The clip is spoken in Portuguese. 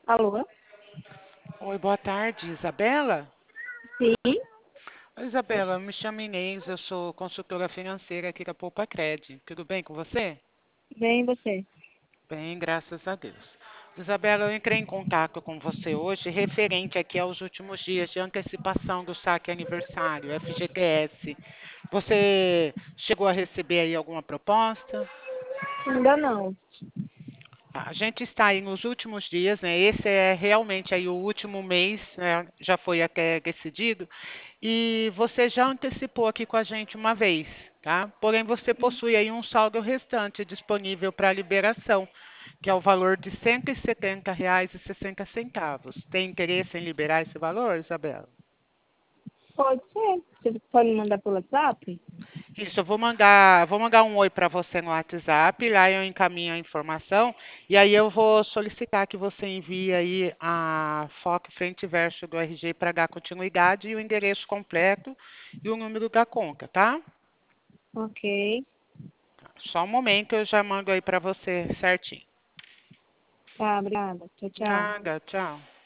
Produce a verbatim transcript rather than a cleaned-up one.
Alô? Oi, boa tarde, Isabela. Sim, Oi, Isabela, eu me chamo Inês, eu sou consultora financeira aqui da Poupa Cred. Tudo bem com você? bem você. Bem, graças a Deus. Isabela, eu entrei em contato com você hoje referente aqui aos últimos dias de antecipação do saque aniversário, F G T S. Você chegou a receber aí alguma proposta? Ainda não. A gente está aí nos últimos dias, né? Esse é realmente aí o último mês, né? Já foi até decidido. E você já antecipou aqui com a gente uma vez, tá? Porém, você possui aí um saldo restante disponível para liberação, que é o valor de R$ cento e setenta reais e sessenta centavos. Tem interesse em liberar esse valor, Isabela? Pode ser. Você pode me mandar pelo WhatsApp? Isso, eu vou mandar, vou mandar um oi para você no WhatsApp, lá eu encaminho a informação e aí eu vou solicitar que você envie aí a foto frente e verso do R G para dar continuidade e o endereço completo e o número da conta, tá? Ok. Só um momento, eu já mando aí para você certinho. Tá, obrigada. Tchau, tchau. Nada, tchau.